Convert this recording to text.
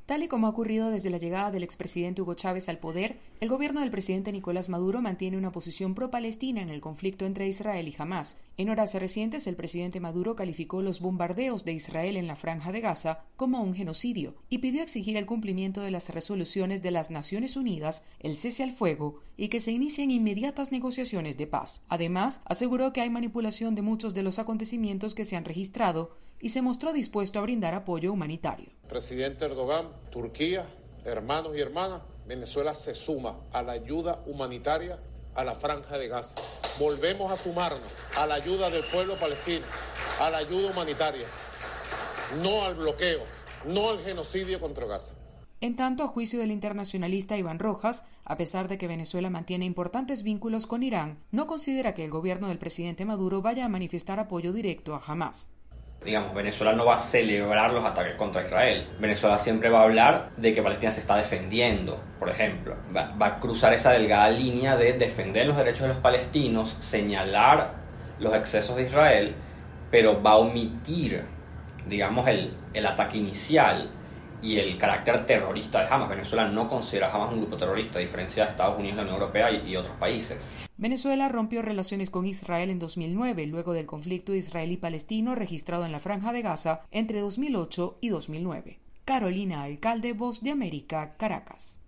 Tal y como ha ocurrido desde la llegada del expresidente Hugo Chávez al poder, el gobierno del presidente Nicolás Maduro mantiene una posición pro-palestina en el conflicto entre Israel y Hamás. En horas recientes, el presidente Maduro calificó los bombardeos de Israel en la Franja de Gaza como un genocidio y pidió exigir el cumplimiento de las resoluciones de las Naciones Unidas, el cese al fuego y que se inicien inmediatas negociaciones de paz. Además, aseguró que hay manipulación de muchos de los acontecimientos que se han registrado y se mostró dispuesto a brindar apoyo humanitario. Presidente Erdogan, Turquía, hermanos y hermanas, Venezuela se suma a la ayuda humanitaria a la Franja de Gaza. Volvemos a sumarnos a la ayuda del pueblo palestino, a la ayuda humanitaria, no al bloqueo, no al genocidio contra Gaza. En tanto, a juicio del internacionalista Iván Rojas, a pesar de que Venezuela mantiene importantes vínculos con Irán, no considera que el gobierno del presidente Maduro vaya a manifestar apoyo directo a Hamás. Digamos, Venezuela no va a celebrar los ataques contra Israel. Venezuela siempre va a hablar de que Palestina se está defendiendo, por ejemplo. Va a cruzar esa delgada línea de defender los derechos de los palestinos, señalar los excesos de Israel, pero va a omitir, digamos, el ataque inicial y el carácter terrorista de Hamas. Venezuela no considera a Hamas un grupo terrorista, a diferencia de Estados Unidos, la Unión Europea y otros países. Venezuela rompió relaciones con Israel en 2009, luego del conflicto israelí-palestino registrado en la Franja de Gaza entre 2008 y 2009. Carolina Alcalde, Voz de América, Caracas.